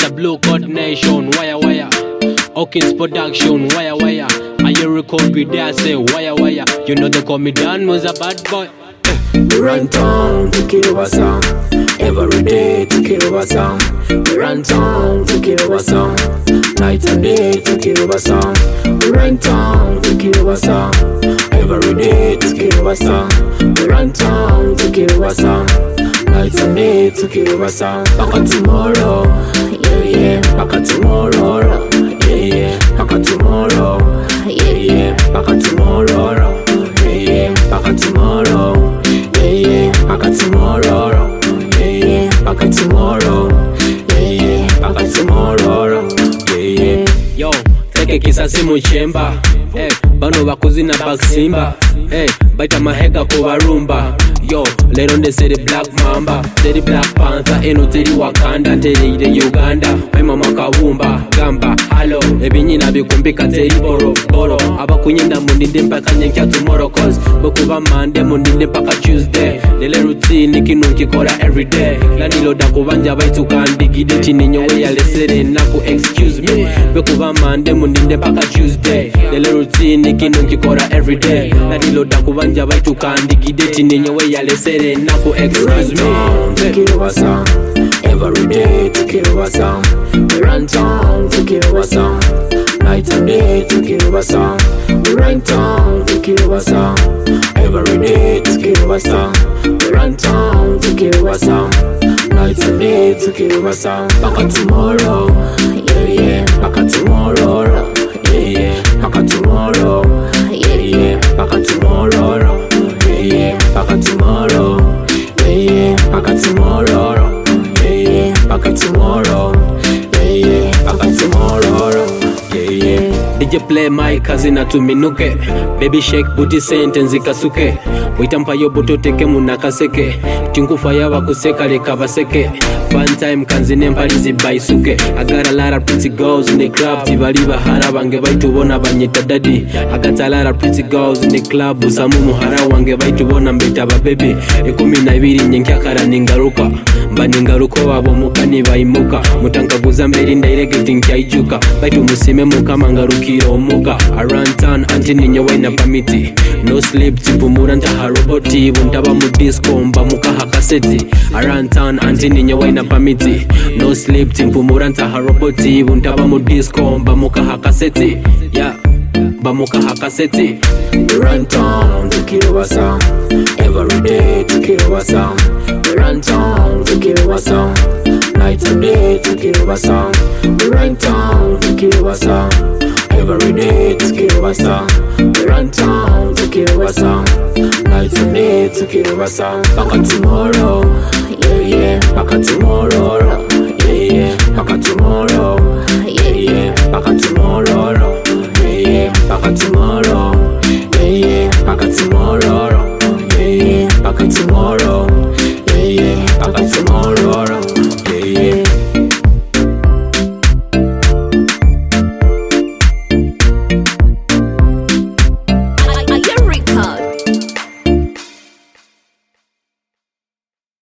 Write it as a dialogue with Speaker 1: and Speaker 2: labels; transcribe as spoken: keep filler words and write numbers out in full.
Speaker 1: Mister Blue Code Nation, wire wire. Hawkins Production, wire wire. I hear record with there say wire wire. You know they call me Dan was a bad boy.
Speaker 2: We run town to kill our song. Every day to kill our song. We run town to kill our song. Night and day to kill our song. We run town to kill our song. Every day to kill our song. We run town to kill our song. Night and day to kill our song. Back at tomorrow, yeah yeah. Back at tomorrow, yeah yeah. Back at tomorrow, yeah yeah. Back at tomorrow, yeah yeah. Back at tomorrow, yeah yeah. Back at tomorrow, yeah yeah. Back at tomorrow, yeah yeah. Back at tomorrow, yeah yeah.
Speaker 1: Yo, teke kisa simu chemba. Eh, bano bakuzina baksimba. Eh, baita mahega kubarumba. Yo, let on they say the Black Mamba, say the Black Panther, eno teri Wakanda, teri the Uganda, my mama kawumba, gamba, hello, ebinyina bikumbika teri boro, boro, abakunyenda mundinde mpaka nyenkia tomorrow, cause bokuba Monday, mundinde mpaka Tuesday, lele routine kinunki kora everyday, lanilo da kubanja baitu kandigide chini nyowe ya lesere naku excuse me, bokuba Monday, mundinde mpaka Tuesday, lele routine kinunki kora everyday, lanilo da kubanja baitu kandigide chini nyowe ya lesere naku excuse me.
Speaker 2: To kill our song. Every day to kill our song. We run town to kill our song. Night and day to kill our song. We run town to kill our song. Every day to kill our song. We run town to kill our song. Night and day to kill our song. Back at tomorrow, yeah yeah. Back at tomorrow, yeah yeah. Back at tomorrow, yeah yeah. Back at tomorrow, yeah yeah. Back at tomorrow, yeah yeah. Back at tomorrow, yeah yeah. Back at tomorrow, yeah yeah. Back at tomorrow, yeah yeah.
Speaker 1: D J play my cousin atuminuke. Baby shake booty sentence ikasuke. Witampa yo buto teke munakaseke. Tinkufa yawa kuseka leka baseke. Fun time kanzine mpalizi baisuke. I got a lot of pretty girls in the club. Tibaliba hara wange baitu wona banyita daddy. I got a lot of pretty girls in the club. Usamu muhara wange baitu wona mbeta ba baby. Ekumi na ibiri nyenkia kara ningaruka. Mba ningaruko wabo mukani baimuka. Mutanka guzambeli ndairege tinkia ijuka. Baitu musime muka mangarukiro omuka. Around town anti ninyewe na pamiti. No sleep tipu muranta haroboti. Buntaba mu disco mba muka hakaseti. Around town anti ninyewe na pamiti. No sleep tipu muranta haroboti. Buntaba mu disco mba muka hakaseti. Yeah, mba muka hakaseti.
Speaker 2: We run town to kill our song. Every day to kill our song. We run town to kill our song. Night and day to kill our song. We run town to kill our song. Every day to kill our song. We run town to kill our song. Night and day to kill our song. Back at tomorrow, yeah yeah. Back at tomorrow, yeah yeah. Back at tomorrow, yeah yeah. Back at tomorrow, yeah yeah. Back at tomorrow, yeah yeah. Back at tomorrow, yeah yeah. Back at tomorrow.